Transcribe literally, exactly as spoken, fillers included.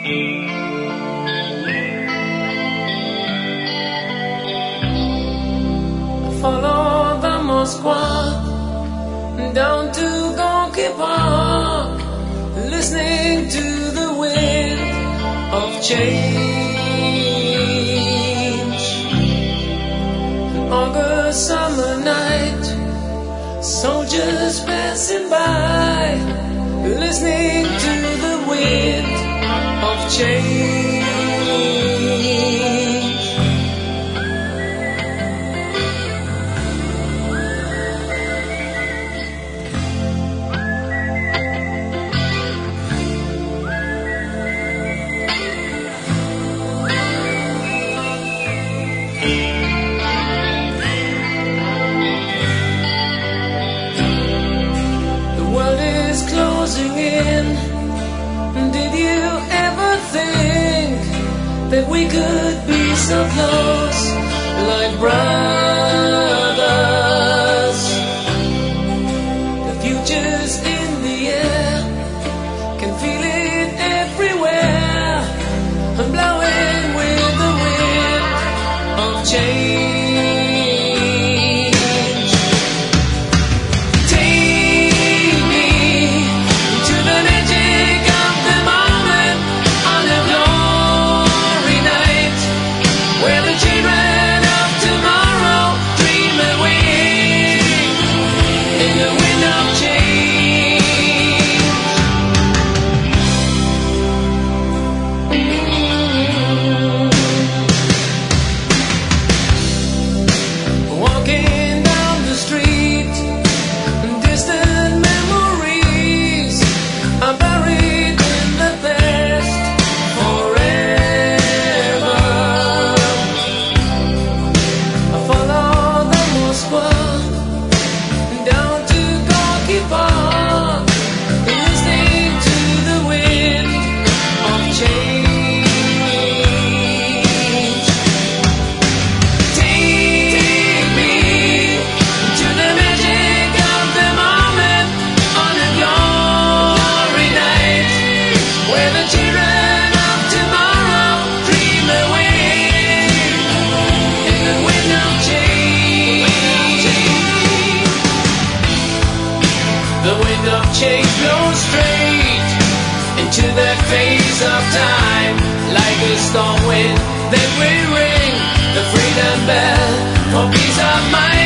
Follow the Moskva down to Gorky Park, listening to the wind of change. An August summer night, soldiers passing by, listening to the wind of change. Closing in. Did you ever think that we could be so close, like brothers? The future's in the air, can feel it everywhere, and blowing with the wind of change. Change blows straight into that phase of time, like a storm wind that will ring the freedom bell for peace of mind.